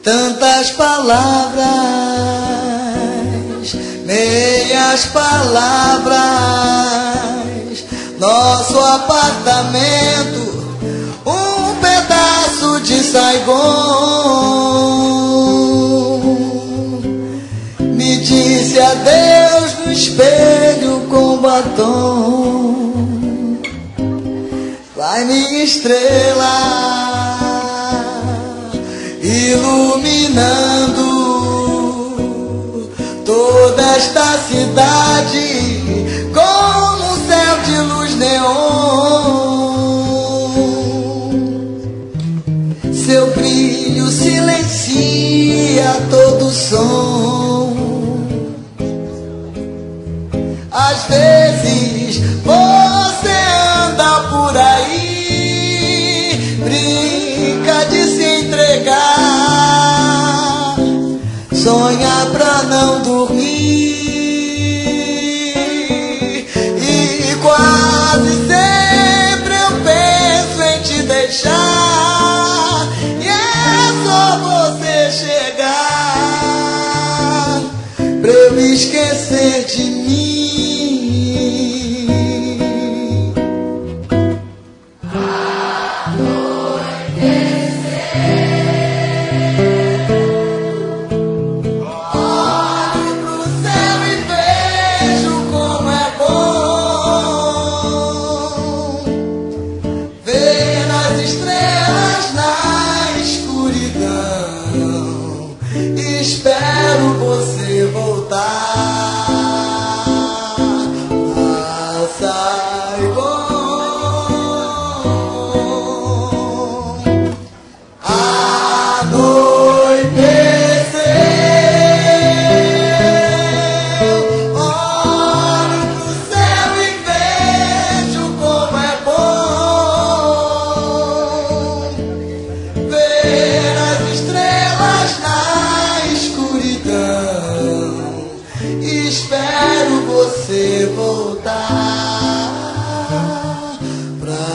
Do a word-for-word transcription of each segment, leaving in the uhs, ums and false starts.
tantas palavras, meias palavras. Nosso apartamento, um pedaço de Saigon. Me disse adeus no espelho com batom. Vai, minha estrela, iluminando toda esta cidade como um céu de luz neon. Seu brilho silencia todo som. Às vezes você anda por aí, brinca de se entregar, sonha pra não dormir e quase sempre eu penso em te deixar. E é só você chegar pra eu esquecer de mim. Espero você voltar a Saigon. Anoiteceu, olho pro céu e vejo como é bom ver as estrelas na escuridão. Espero você voltar pra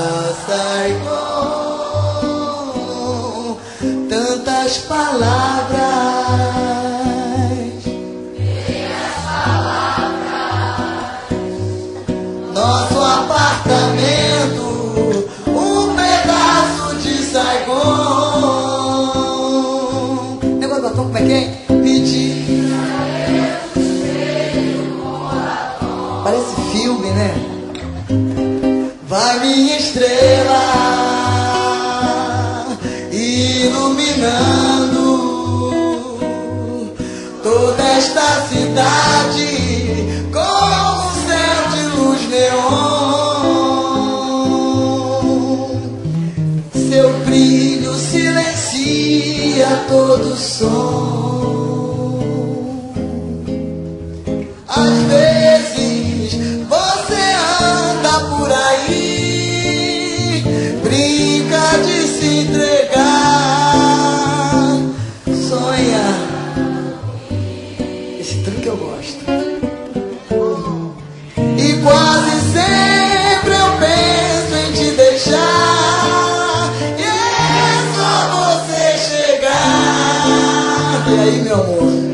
Saigon. Tantas palavras, meias palavras. Nosso apartamento, um pedaço de Saigon. Negócio do batom, como é que é? Parece filme, né? Vai, minha estrela, iluminando toda esta cidade como um céu de luz neon. Seu brilho silencia todo som. Às vezes você anda por aí, brinca de se entregar, sonha. Esse truque eu gosto. E quase sempre eu penso em te deixar. E é só você chegar. E aí, meu amor?